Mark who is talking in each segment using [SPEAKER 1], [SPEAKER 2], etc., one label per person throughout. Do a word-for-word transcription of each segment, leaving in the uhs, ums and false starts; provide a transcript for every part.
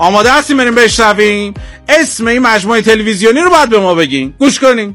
[SPEAKER 1] آماده هستیم بریم بشنویم؟ اسم این مجموعه تلویزیونی رو باید به ما بگین. گوش کنیم.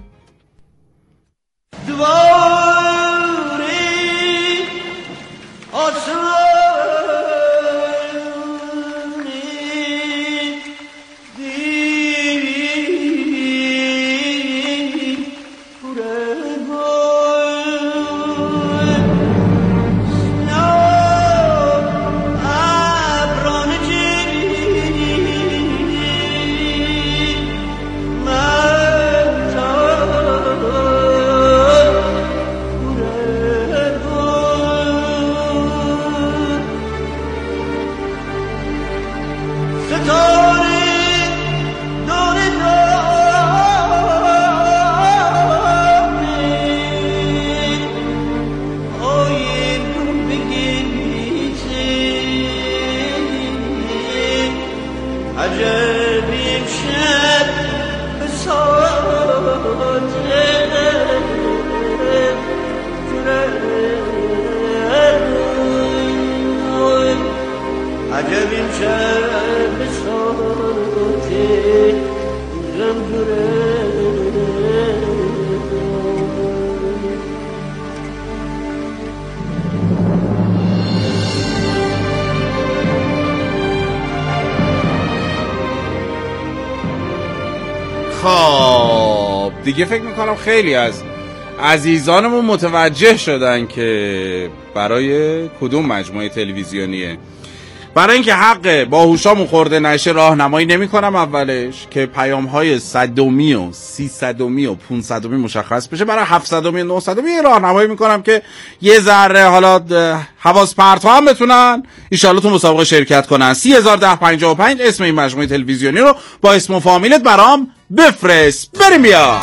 [SPEAKER 1] خب دیگه فکر میکنم خیلی از عزیزانمون متوجه شدن که برای کدوم مجموعه تلویزیونیه. برای اینکه حق باهوشامون خورده نشه راهنمایی نمی‌کنم اولش که پیام‌های صدمی و سیصدمی و پانصدمی مشخص بشه، برای هفتصدمی و نهصدمی راهنمایی می‌کنم که یه ذره حالا حواس پرت‌ها هم بتونن ان شاءالله تو مسابقه شرکت کنن. سی هزار ده پنجاه و پنج اسم این مجموعه تلویزیونی رو با اسم و فامیلت برام بفرست. بریم بیا.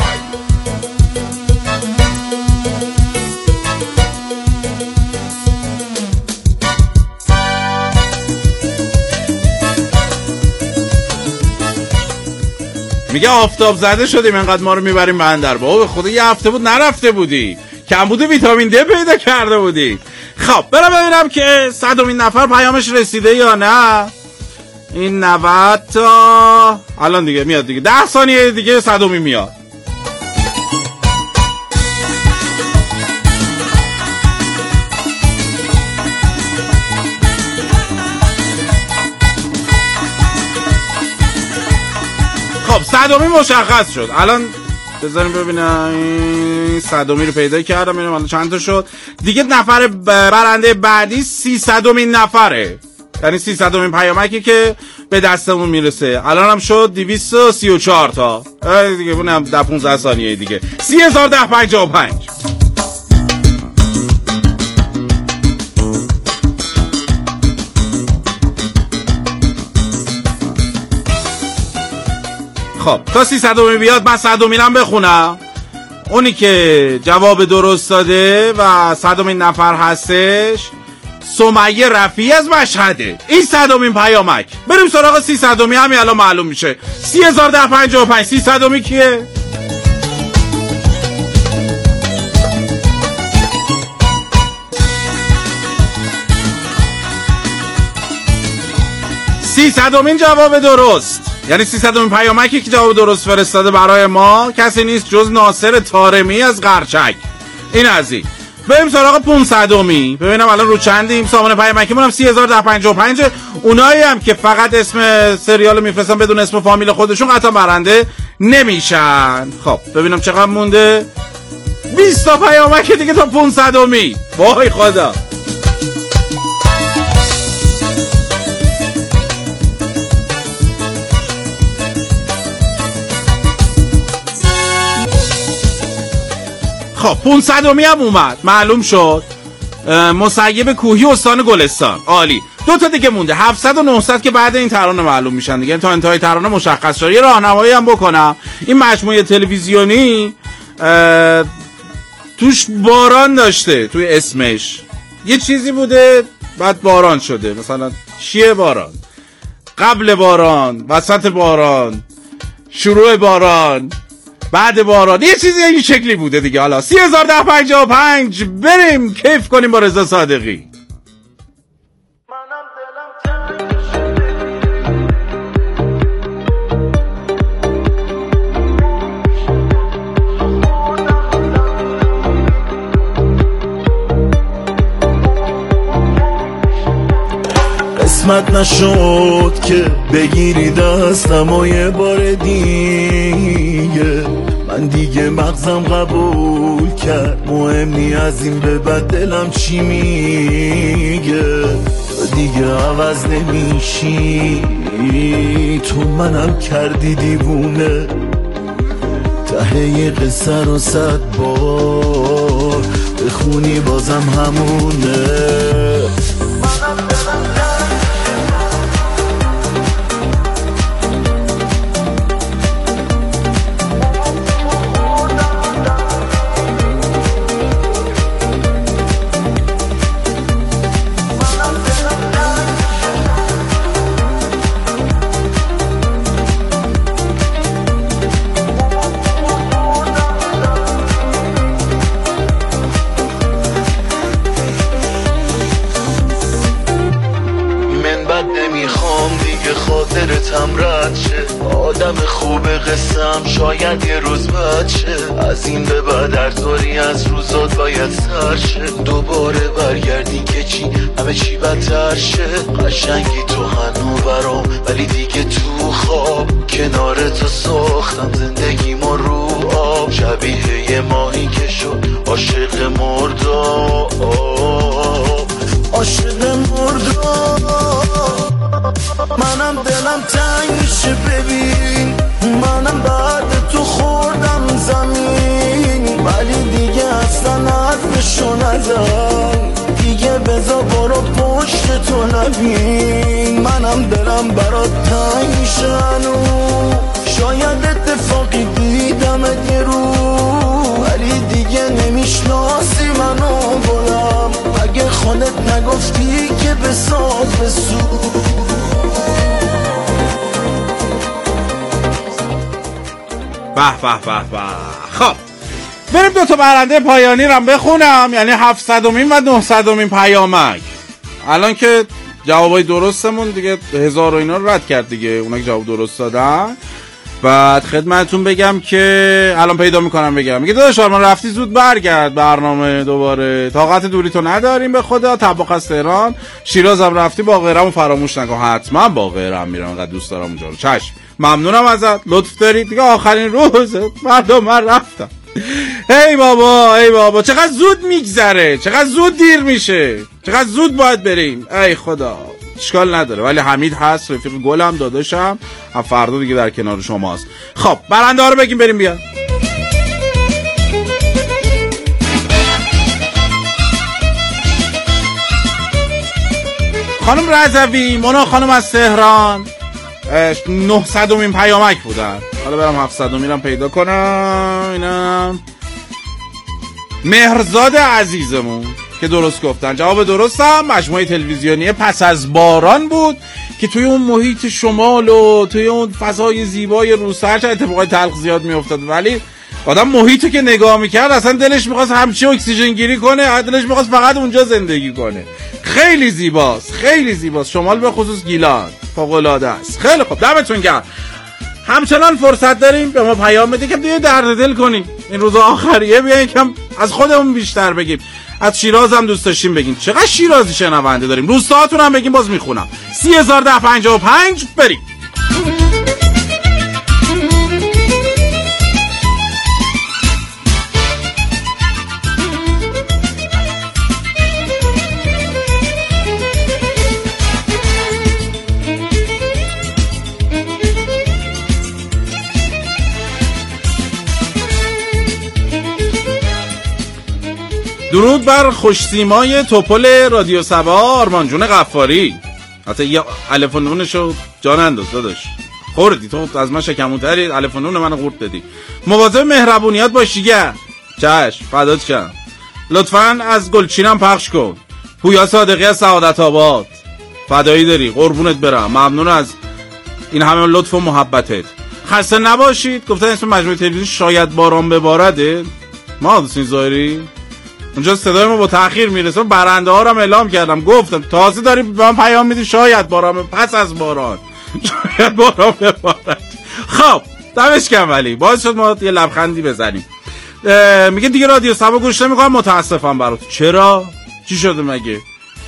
[SPEAKER 1] میگه آفتاب زده شدیم انقدر ما رو میبریم بندر. بابا به خدا یه هفته بود نرفته بودی، کمبود ویتامین دی پیدا کرده بودی. خب برم ببینم که صدمین نفر پیامش رسیده یا نه. این نود تا الان دیگه میاد دیگه، ده ثانیه دیگه صدمی میاد. خب صدمی مشخص شد. الان بذاریم ببینم این صدمی رو پیدا کردم ببینم الان چند تا شد دیگه. نفر برنده بعدی سیصدمین نفره، یعنی سیصدمین پیامکی که به دستمون میرسه. الان هم شد دویست و سی و چهار تا دیگه، اونم ده پانزده ثانیه دیگه. سی هزار ده پنجاه و پنج. خب تا سیصدمی بیاد من صدمینم بخونم. اونی که جواب درست داده و صدمین نفر هستش سمیه رفیعی از مشهده. این صدمین پیامک. بریم سراغ سیصدمی، همین الان معلوم میشه. سی هزار ده پنجاه و پنج. سیصدمی کیه؟ سیصدمین جواب درست، یعنی سیصدمین پیامکی که جواب درست فرستاده برای ما کسی نیست جز ناصر طارمی از قرچک. این از این. بریم سراغ پانصدمی ببینم الان رو چندیم. سامان پیامکیمون هم سی هزار ده پنجاه و پنج. اونایی هم که فقط اسم سریال میفرستن بدون اسم فامیل خودشون قطعا برنده نمیشن. خب ببینم چقدر مونده. بیست تا پیامک دیگه تا پانصدمی. وای خدا. خب پانصدمی هم اومد، معلوم شد. مسیب کوهی استان گلستان. عالی. دو تا دیگه مونده، هفتصد و نهصد که بعد این ترانه معلوم میشن دیگه، تا انتهای ترانه مشخص شد. یه راهنمایی هم بکنم. این مجموعه تلویزیونی توش باران داشته، توی اسمش یه چیزی بوده بعد باران شده. مثلا چیه باران؟ قبل باران، وسط باران، شروع باران، بعد باران، یه چیزی این شکلی بوده دیگه. حالا سی هزار ده پنجاه و پنج. بریم کیف کنیم با رضا صادقی.
[SPEAKER 2] قسمت نشد که بگیری دستم و یه بار دیگه من دیگه مغزم قبول کرد مهم نی از این به بعد دلم چی میگه تو دیگه عوض نمیشی تو منم کردی دیوونه ته یه قصه رو صد بار بخونی بازم همونه خاطرتم رد شه آدم خوب قسم شاید یه روز بد شه از این به بعد هر طوری از روزات باید سر شه دوباره برگردی که چی همه چی بدتر شه قشنگی تو هنو برام ولی دیگه تو خواب کنار تو ساختم زندگی ما رو آب شبیه یه ماهی که شد عاشق مرداب عاشق مرداب منم دلم تنگ میشه ببین منم بعد تو خوردم زمین ولی دیگه اصلا حرفشو نزن دیگه بذار برو پشت تو نبین منم دلم برات تنگ میشه هنو شاید اتفاقی دیدمت یه رو ولی دیگه نمیشناسی منو گلم اگه خودت نگفتی که بساز بسو
[SPEAKER 1] به به به به. خب بریم دو تا برنده پایانی رم بخونم یعنی هفتصدمین و نهصدمین پیامک الان که جوابای درستمون دیگه هزار و اینا رو رد کرد دیگه اونا که جواب درست دادن بعد خدمتتون بگم که الان پیدا میکنم بگم میگه داداش آرمان رفتی زود برگرد برنامه دوباره طاقت دوری تو نداریم به خدا طباق از تهران شیراز هم رفتی باقره‌مو فراموش نکن حتما باقره‌ام میرم انقدر دوست دارم اونجا رو چشم ممنونم ازت لطف داری دیگه آخرین روز فردا من رفتم هی بابا هی بابا چقدر زود میگذره چقدر زود دیر میشه چقدر زود باید بریم ای خدا اشکال نداره ولی حمید هست رفیق گلم داداشم هم فردا دیگه در کنار شماست خب برنده ها رو بگیم بریم بیان خانم رضوی مونا خانم از تهران نهصدمین پیامک بودن حالا برم هفتصدمین هم پیدا کنم اینم مهرزاد عزیزمون که درست گفتن جواب درستم مجموعه تلویزیونی پس از باران بود که توی اون محیط شمال و توی اون فضای زیبای روستا هرچه اتفاقای تلخ زیاد میافتاد ولی آدم محیطو که نگاه میکرد اصلا دلش میخواست همچی اکسیژن گیری کنه دلش میخواست فقط اونجا زندگی کنه خیلی زیباست خیلی زیباست شمال به خصوص گیلان فوق‌العاده است خیلی خوب دمتون گرم همچنان فرصت داریم به ما پیام بدید که دیگه درد دل کنیم این روز آخریه بیاین یکم از خودمون بیشتر بگیم از شیراز هم دوست داشتیم بگیم چقدر شیرازی شنونده داریم روستاهاتون هم بگیم باز میخونم سی هزار ده پنجاه و پنج بریم درود بر خوشسیمای توپل رادیو سبا آرمان جون غفاری حتی یه الف و نونشو جان انداز داداش خوردی تو از من شکمونتری الف و نون منو قورت دادی مواظب مهربونیات باش دیگه چشم فدات شم لطفاً از گلچینم پخش کن پویا صادقی از سعادت آباد فدایی داری قربونت برم ممنون از این همه لطف و محبتت خسته نباشید گفتن اسم مجموعه تلویزیون شاید باران ببارده ما حسین ظاهری اونجا صدای ما با تأخیر میرسه برنده ها رو هم اعلام کردم گفتم تازه داری به من پیام میدی شاید باران پس از باران شاید باران ببارد خب دمش کم ولی باعث شد ما یه لبخندی بزنیم میگه دیگه رادیو سبا گوش نمیکنم متاسفم برات چرا چی شده مگه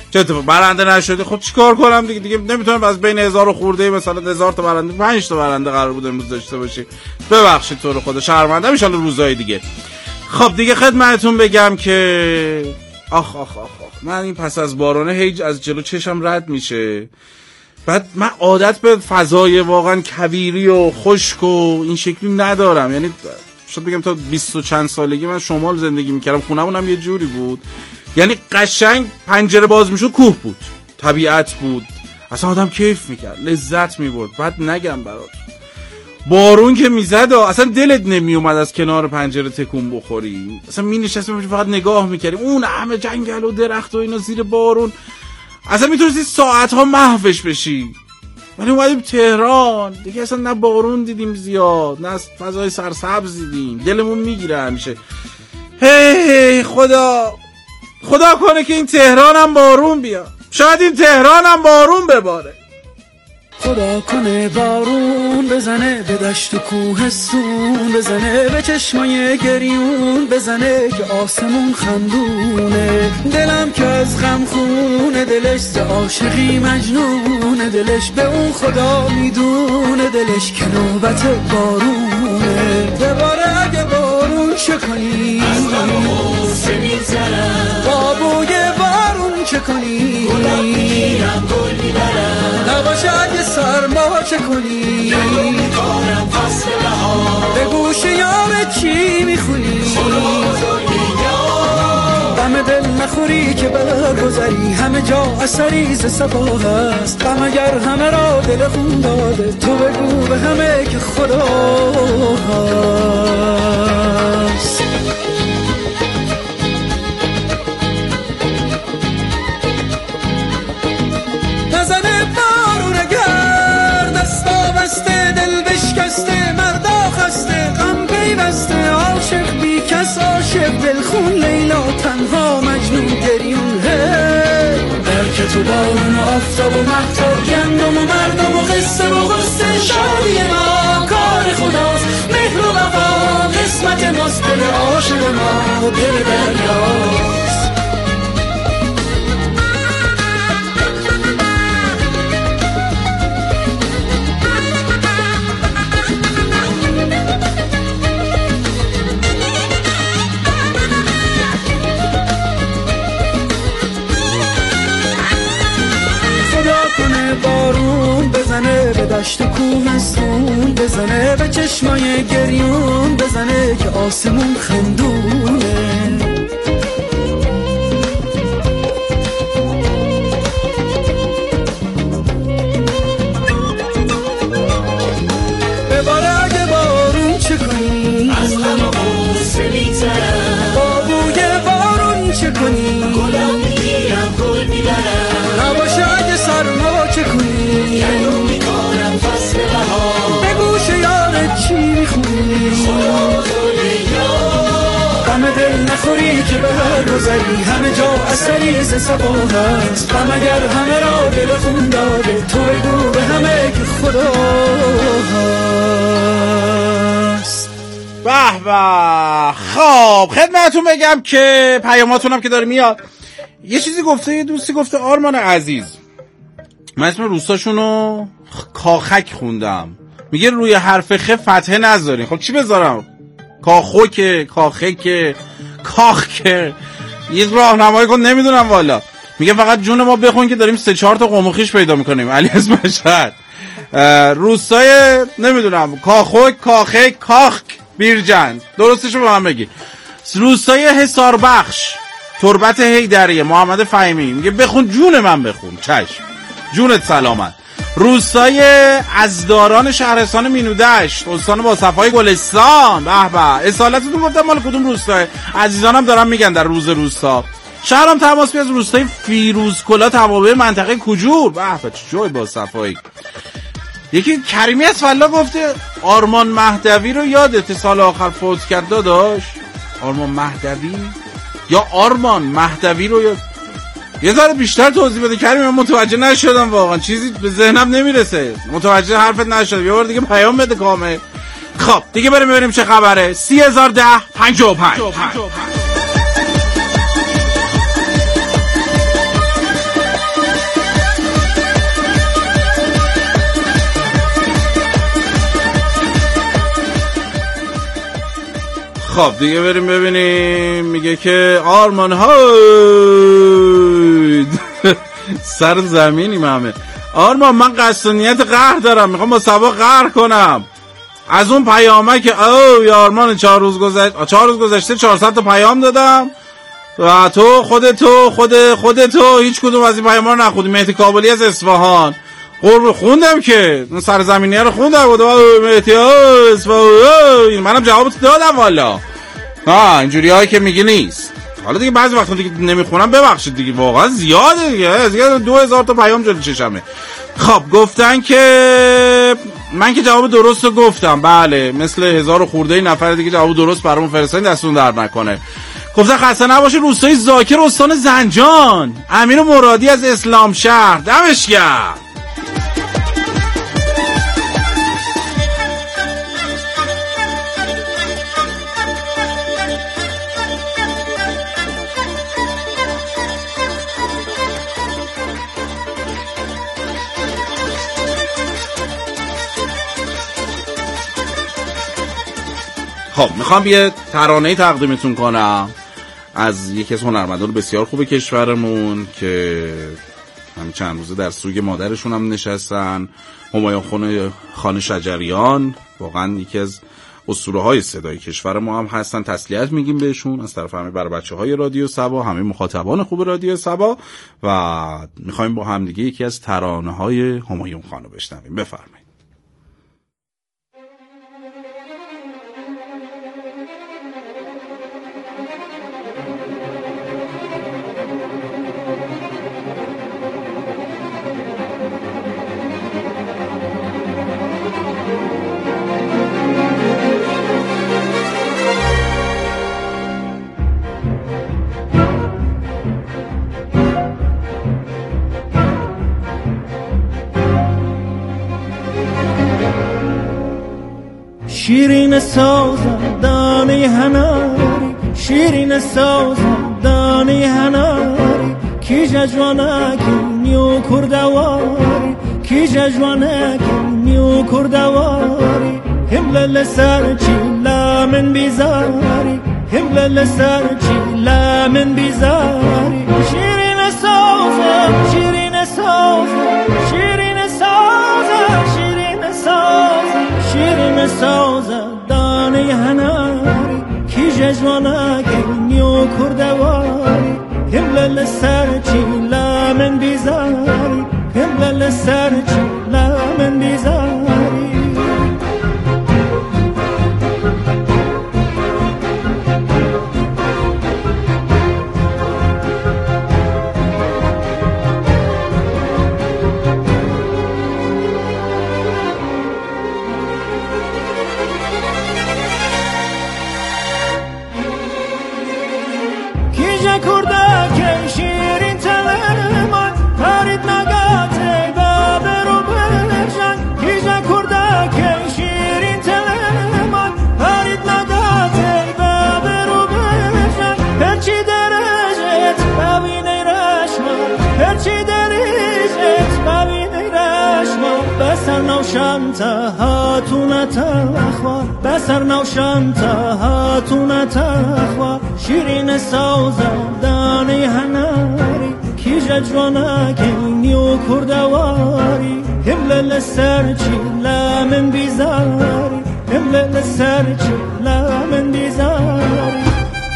[SPEAKER 1] چه اتفاق برنده نشده، خب چیکار کنم دیگه دیگه نمیتونم از بین هزار خورده مثلا هزار تا برنده پنج تا برنده قرار بود امروز داشته باشی. ببخشید تو رو خدا شرمنده میشم روزهای دیگه. خب دیگه خدمتتون بگم که آخ آخ آخ آخ من این پس از بارانه هیچ از جلو چشم رد میشه. بعد من عادت به فضای واقعا کویری و خشک و این شکلی ندارم، یعنی شاید بگم تا بیست و چند سالگی من شمال زندگی میکردم، خونمون هم یه جوری بود، یعنی قشنگ پنجره باز میشد کوه بود، طبیعت بود، اصلا آدم کیف میکرد، لذت میبرد. بعد نگم برات بارون که میزد اصلا دلت نمیومد از کنار پنجره تکون بخوری، اصلا مینشستیم فقط نگاه میکردیم اون همه جنگل و درخت و اینا زیر بارون، اصلا میتونستی ساعت ها محوش بشی. ولی اومدیم تهران دیگه اصلا نه بارون دیدیم زیاد نه فضای سرسبز دیدیم، دلمون میگیره همیشه. هی خدا خدا کنه که این تهران هم بارون بیاد، شاید این تهران هم بارون بباره.
[SPEAKER 3] خدا کنه بارون بزنه به دشت و کوهستون بزنه، به چشمای گریون بزنه که آسمون خندونه. دلم که از غم خونه دلش ز عاشقی مجنونه، دلش به اون خدا میدونه دلش که نوبت بارونه. دوباره اگه بارون چه کنی از غم و غصه میگذرم، بابوی بارون چه کنی گلم میگیرم گل میبرم، نباشه اگه سرما چه کنی یادو میکنم فصل بهار، به گوش یار چی میخونی غم دل نخوری که برگذری، همه جا اثری ز صفا هست، غم اگر همه را دل خون داده تو بگو به همه که خدا هست. نزنه بارون اگر دستا بسته، دل بشکسته مردا خسته، غم پیوسته عاشق بی کس عاشق، دلخون لیلا تنها مجنون گریون. برکه تو بارون و آفتاب و مهتاب، گندم و مردم و قصه و قصه، شادی ما کار خداست، مهر و وفا قسمت ماست، دل عاشق ما دل دریاست. بارون بزنه به دشت و کوهستون بزنه، به چشمای گریون بزنه که آسمون خندونه. بباره اگه بارون چه کنی از غم و غصه میگذرم، بابوی بارون چه کنی گلم میگیرم گل میبرم، نباشه اگه سرما چه کنی یادو میکنم فصل بهار، به گوش یارت چی میخونی خدا کنه غم دل نخوری که برگذری، همه جا اثری ز صفا هست، غم اگر همه را دل خون داده تو بگو به همه که خدا هست.
[SPEAKER 1] به به. خب خدمتتون بگم که پیاماتونم که داره میاد. یه چیزی گفته، یه دوستی گفته آرمان عزیز، من اسم روستاشونو کاخک خوندم، میگه روی حرف خ فتحه نذارین. خب چی بذارم؟ کاخوکه، کاخکه، کاخکه، یه راهنمایی کن نمیدونم والا. میگه فقط جون ما بخون که داریم سه چهار تا قوم و خویش پیدا میکنیم. علی از مشهد روستای نمیدونم کاخوک، کاخک، کاخک، بیرجند، درستشو به من بگی. روستای حصار بخش، تربت هیدریه، محمد فهیمی میگه بخون جون من بخون. چشم، جونت سلامت. روستای ازداران شهرستان مینودشت، استان با صفای گلستان. به به. اصالتتون گفتم مال کدوم روستای؟ عزیزانم دارم میگن در روز روستا. شهرام تماس بگیر از روستای فیروزکلا توابع منطقه کجور. به به چه جای با صفایی. یکی کریمی از فلا گفته آرمان مهدوی رو یادت سال آخر فوت کرد داداش؟ آرمان مهدوی یا آرمان مهدوی رو یاد... یه ذره بیشتر توضیح بده کریم، من متوجه نشدم واقعا، چیزی به ذهنم نمیرسه، متوجه حرفت نشدم، یه بار دیگه پیام بده کامل. خب دیگه بریم ببینیم چه خبره. سی هزار ده پنجاه و پنج خب دیگه بریم ببینیم. میگه که آرمان های سر زمینیم همه. آرمان من قصد و نیت قهر دارم، میخوام با سبا قهر کنم. از اون پیامه که او یا آرمان چهار روز گذشته چهار روز گذشته چهارصد تا پیام دادم و تو خودتو خود خودتو هیچ کدوم از این پیاما رو نخوندی. مهدی کابلی از اصفهان قرب خوندم که اون سرزمینیه رو خوندم بود. مهدی اصفهان منم جوابت دادم والا. ها اینجوری هایی که میگی نیست. حالا دیگه بعضی وقتا دیگه نمیخونم ببخشید دیگه، واقعا زیاده دیگه، دیگه دو هزار تا پیام جلوی چشمه. خب گفتن که من که جواب درست رو گفتم، بله مثل هزار خورده نفر دیگه جواب درست برامون فرستادین، دستون درد نکنه. گفتن خسته نباشه روستای زاکر استان زنجان، امیر مرادی از اسلام شهر، دمش گرم. خب میخوام یه ترانه‌ای تقدیمتون کنم از یکی از هنرمندان بسیار خوب کشورمون که همین چند روزه در سوگ مادرشون هم نشستن، همایون خان شجریان. واقعا یکی از اسطوره‌های صدای کشور ما هم هستن. تسلیت میگیم بهشون از طرف همه بر بچه‌های رادیو صبا، همه مخاطبان خوب رادیو صبا، و میخوایم با هم دیگه یکی از ترانه‌های همایون خان رو بشنویم. بفرمایید.
[SPEAKER 4] شیرین سازم دانه هناری، شیرین سازم دانه هناری، کی جوانکی نیو کردواری، کی جوانکی نیو کردواری، همل سرچی لامن بیزاری، همل سرچی لامن بیزاری. شیرین سازم شیرین سازم شیرین سازم شیرین سازم شیرین سازم دانه هناری، کی جوانکی نیو کردواری، همل سرچی لامن بیزاری، همل سرچی لامن بیزاری. بسر نوشم تا هاتون تخوا، بسر نوشم تا هاتون تخوا، شیرین سازم دانه هناری، کی جوانکی نیو کردواری، همل سرچی لامن بیزاری، همل سرچی لامن بیزاری.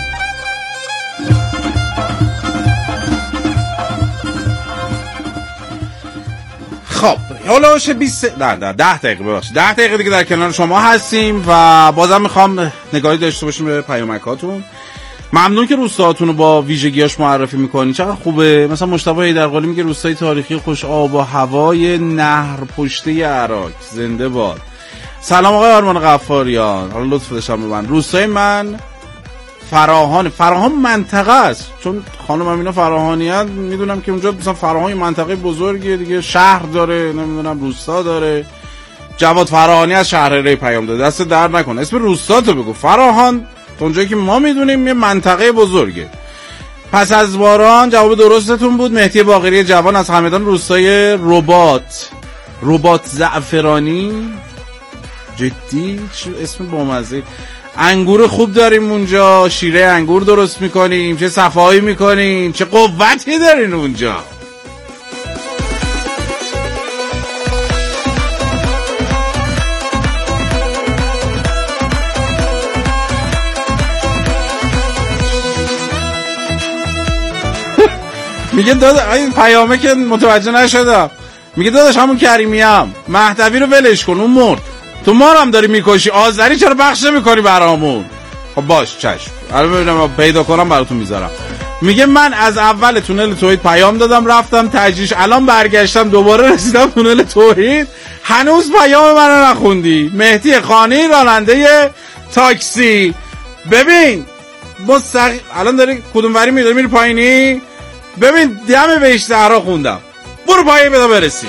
[SPEAKER 1] خب حالا شه بیست نه نه ده دقیقه ببخشید ده دقیقه دیگه در کنار شما هستیم و بازم میخوام نگاهی داشته باشیم به پیامکاتون. ممنون که روستاهاتون رو با ویژگیاش معرفی میکنین، چقدر خوبه. مثلا مصطفی حیدرقلی میگه روستای تاریخی خوش آب و هوای نهر پشته عراق زنده باد. سلام آقای آرمان غفاریان، حالا لطف داشتم به من. روستای من فراهان، فراهان منطقه است، چون خانم امینا فراهانیان میدونم که اونجا مثلا فراهان منطقه بزرگیه دیگه، شهر داره، نمیدونم روستا داره. جواد فراهانی از شهر ری پیام داده، دست در نکنه اسم روستاتو بگو. فراهان اونجایی که ما میدونیم یه منطقه بزرگه. پس از باران جواب درستتون بود. مهدی باقری جوان از همدان، روستای رباط. رباط زعفرانی، جدی چه اسم بامزه. انگور خوب داریم اونجا، شیره انگور درست میکنیم، چه صفایی میکنیم، چه قوتی دارین اونجا. میگه دادا این پیامه که متوجه نشدم، میگه داداش همون کریمی هم مهدوی رو ولش کن، اون مرد، تو ما رو هم داری میکشی، آذری چرا پخش نمیکنی برامون؟ خب باش چشم، الان ببینم پیدا کنم براتون میذارم. میگه من از اول تونل توحید پیام دادم رفتم تجریش، الان برگشتم دوباره رسیدم تونل توحید، هنوز پیام منو نخوندی. مهدی خانی راننده تاکسی، ببین مستقیم الان داری کدوم وری میری میری پایینی، ببین دم بهش زهرا خوندم، برو پایین بدا برسی.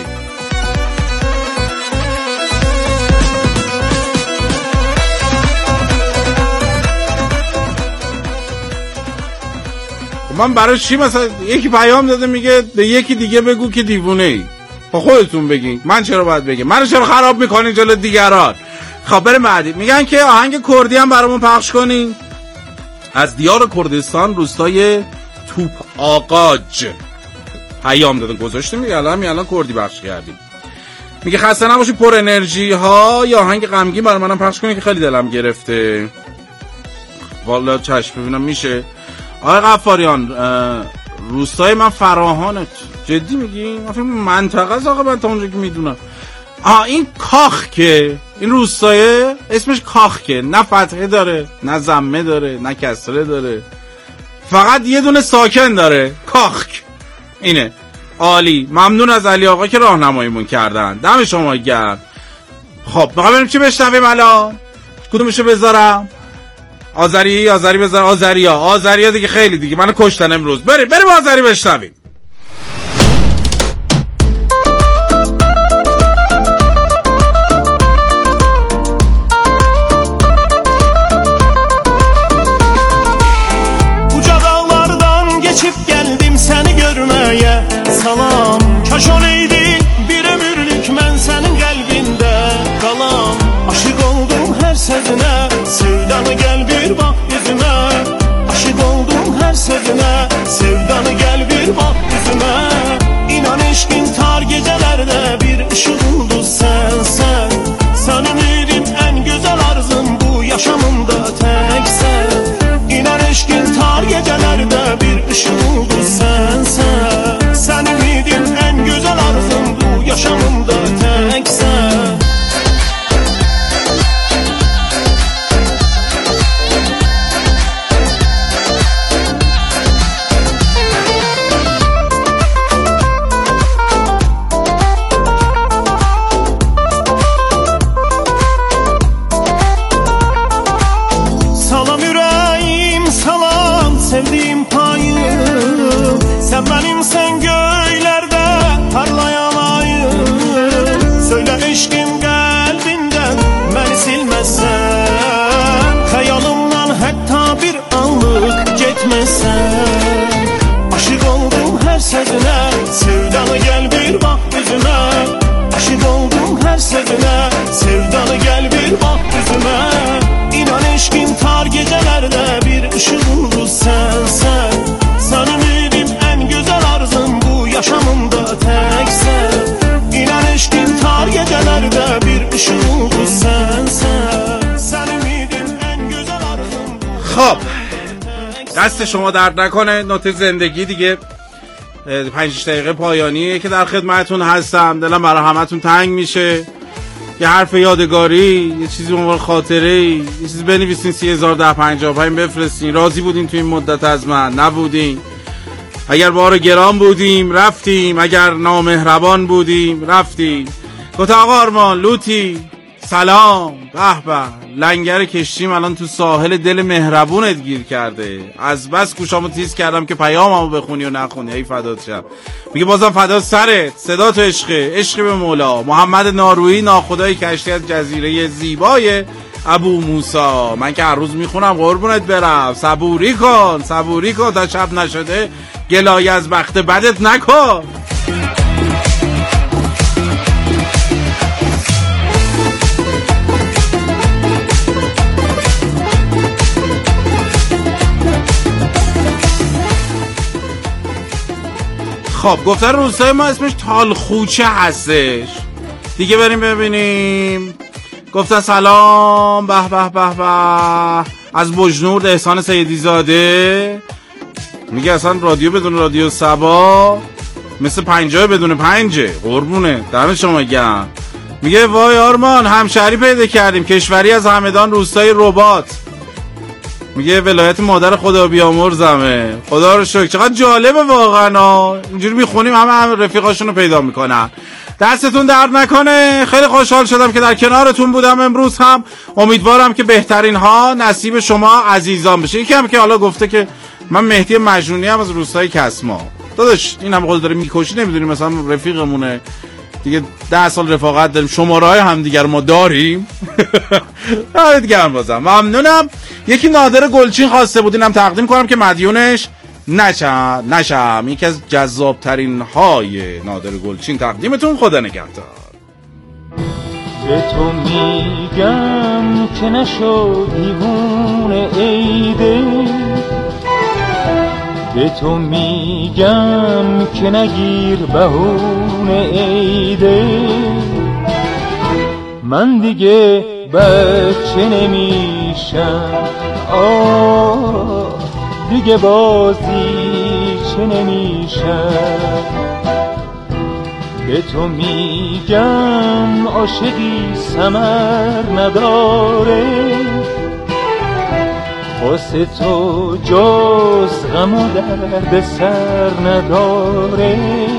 [SPEAKER 1] من برای چی مثلا یکی پیام داده میگه به یکی دیگه بگو که دیوونه ای، خب خودتون بگین، من چرا باید بگم؟ منو چرا خراب میکنین جلو دیگران؟ خب بریم بعدی. میگن که آهنگ کردی هم برامون پخش کنین. از دیار کردستان روستای توپ آقاج پیام دادن گذاشتیم، میگه الان می الان کردی پخش کردیم. میگه خسته نباشی پر انرژی ها، یا آهنگ غمگین برای منم پخش کنین که خیلی دلم گرفته. والا چشم ببینم میشه. آقای غفاریان روستای من فراهانت، جدی میگی؟ من فکر منطقه است آقا، من تا اونجا که میدونم. آها این کاخ که این روستای اسمش کاخ که نه فتحه داره نه ضمه داره نه کسره داره، فقط یه دونه ساکن داره، کاخ اینه. عالی، ممنون از علی آقا که راهنماییمون کردن، دم شما گرم. خب میخوام بریم چی بشنویم الان؟ کدومشو بذارم؟ آذری آذری بذار، آذریا آذریا دیگه خیلی دیگه منو کشتن امروز. بریم بریم آذری بشنویم.
[SPEAKER 4] Uca dağlardan geçip geldim seni görmeye, salam kaş olaydı bir ömürlük mən senin kalbinde kalam. Aşık oldum her sözüne, sevdanı gel bir bak yüzüme. Aşık oldum her sözüne, sevdanı gel bir bak yüzüme. İnan eşkin tar gecelerde bir ışığımdı sen sen. Sen ümidim en güzel arzum bu yaşamımda tek sen. İnan eşkin tar gecelerde bir ışığımdı sen sen. Sen ümidim en güzel arzum bu yaşamımda tek sen. Sevdiğim payım, sen benimsen göylerde parlayan ayım. Söyle eşkim kalbinden beni silmezsen, hayalımdan hatta bir anlık gitmezsen. Aşık oldum her sözüne, sevdanı gel bir bak yüzüme. Aşık oldum her sözüne, sevdanı gel bir bak yüzüme. İnan eşkim tar gecelerde bir ışığımdı sen sen. Sen ümidim en güzel arzum bu yaşamımda tek sen. İnan eşkim tar gecelerde bir ışığımdı sen sen. Sen ümidim en güzel arzum bu.
[SPEAKER 1] خب دست شما درد نکنه. نوت زندگی دیگه پنج دقیقه پایانیه که در خدمتون هستم. دلم برای همتون تنگ میشه. یه حرف یادگاری، یه چیزی به خاطره، یه چیزی بنویسین سی هزار ده پنجاه و پنج بفرستین. راضی بودین تو این مدت از من؟ نبودین. اگر بار گران بودیم رفتیم، اگر نامهربان بودیم رفتیم. گفت آقا آرمان لوتی سلام، به به لنگر کشتیم الان تو ساحل دل مهربونت گیر کرده. از بس گوشامو تیز کردم که پیاممو بخونی و نخونی. ای فدات شم. میگه بازم فدا سرت، صدا تو عشقه، عشق به مولا. محمد نارویی ناخدای کشتی از جزیره زیبای ابو موسی. من که هر روز میخونم قربونت برم. صبوری کن صبوری کن تا شب نشده گلای از بخت بدت نکن. خب گفتن روستای ما اسمش تالخوچه هستش دیگه. بریم ببینیم. گفتن سلام به به به به از بجنورد احسان سیدی زاده. میگه اصلا رادیو بدون رادیو سبا مثل پنجاه بدون پنجه. قربونه دم شما گرم. میگه وای آرمان همشهری پیدا کردیم، کشوری از همدان، روستای رباط. میگه ولایت مادر خدا بیامرزمه. خدا رو شکر. چقدر جالبه واقعا. اینجوری میخونیم همه هم رفیقاشون رو پیدا میکنن. دستتون درد نکنه. خیلی خوشحال شدم که در کنارتون بودم امروز هم. امیدوارم که بهترین ها نصیب شما عزیزان بشه. یکی هم که حالا گفته که من مهدی مجنونی هم از روستای کسما. داداش این هم خود داره میکشی، نمیدونی مثلا رفیقمونه دیگه، ده سال رفاقت داریم، شماره های هم دیگر ما داریم. دیگه هم بازم ممنونم. یکی نادر گلچین خواسته بود اینم تقدیم کنم که مدیونش نشم نشم یکی از جذاب ترین های نادر گلچین تقدیمتون. خدا نگهدار.
[SPEAKER 5] به تو میگم که نشو دیوونه ایده، به تو میگم که نگیر بهونه ایده. من دیگه بچه نمیشم، آه دیگه بازی چه نمیشم. به تو میگم عاشقی ثمر نداره، واسه تو جز غم و درد سر نداره.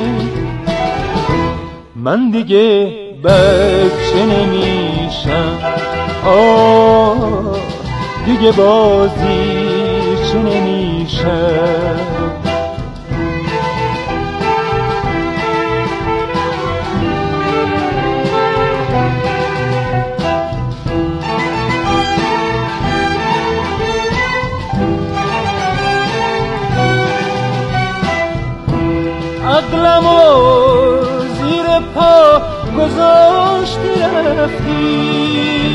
[SPEAKER 5] من دیگه بچه نمیشم، آه دیگه بازی چه نمیشم. عقلمو زیر پا گذاشتی رفتی،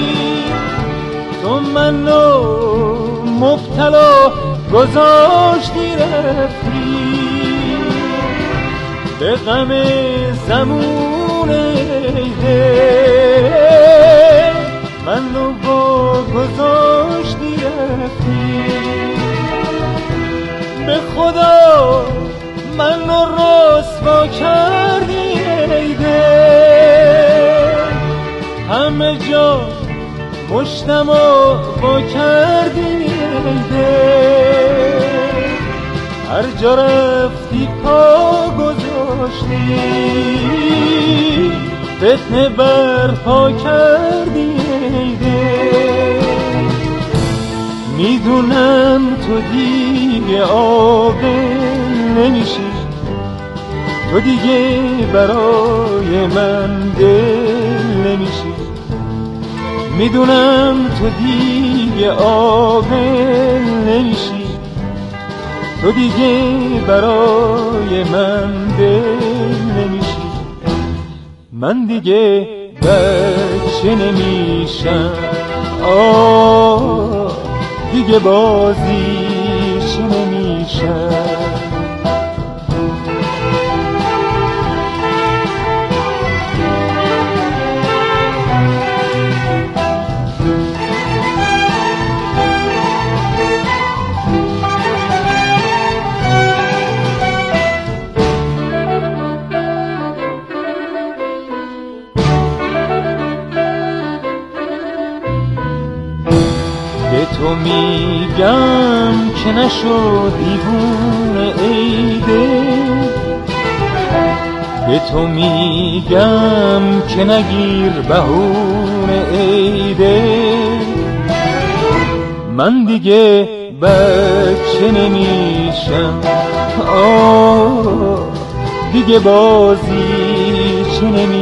[SPEAKER 5] تو منو مبتلا گذاشتی رفتی. به غم زمون ایده منو با گذاشتی رفتی. به خدا منو رسوا کردی ایده، همه جا مشتم و با کردی ایده. هر جا رفتی پا گذاشتی، فتنه برپا کردی ایده. میدونم تو دیگه عاقل نمیشی، تو دیگه برای من دل نمیشی. میدونم تو دیگه عاقل نمیشی، تو دیگه برای من دل نمیشی. من دیگه بچه نمیشم، آه دیگه بازی چه نمیشم. تو میگم که نشو دیوونه ایده، به تو میگم که نگیر بهونه ایده. من دیگه بچه نمیشم، آه دیگه بازی چه نمیشم.